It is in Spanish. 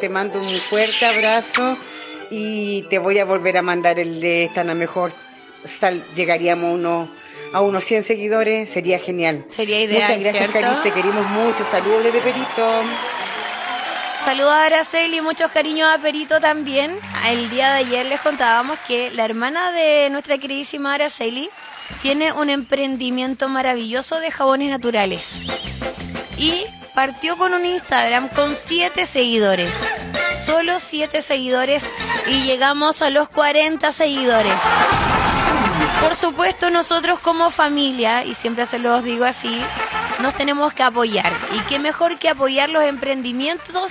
te mando un fuerte abrazo y te voy a volver a mandar el de esta, a lo mejor llegaríamos a unos 100 seguidores, sería genial. Sería ideal. Muchas gracias, ¿cierto? Cari, te queremos mucho. Saludos desde Perito. Saludos a Araceli, muchos cariños a Perito también. El día de ayer les contábamos que la hermana de nuestra queridísima Araceli tiene un emprendimiento maravilloso de jabones naturales. Y partió con un Instagram con 7 seguidores. Solo 7 seguidores y llegamos a los 40 seguidores. Por supuesto, nosotros como familia, y siempre se los digo así, nos tenemos que apoyar. Y qué mejor que apoyar los emprendimientos